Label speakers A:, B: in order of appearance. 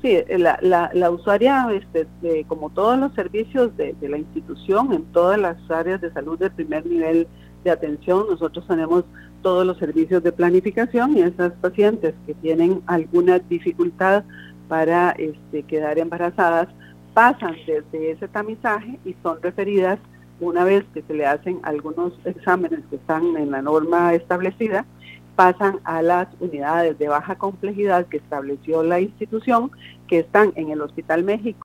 A: Sí, la usuaria, como todos los servicios de la institución, en todas las áreas de salud de primer nivel de atención, nosotros tenemos todos los servicios de planificación, y esas pacientes que tienen alguna dificultad para quedar embarazadas pasan desde ese tamizaje y son referidas una vez que se le hacen algunos exámenes que están en la norma establecida, pasan a las unidades de baja complejidad que estableció la institución, que están en el Hospital México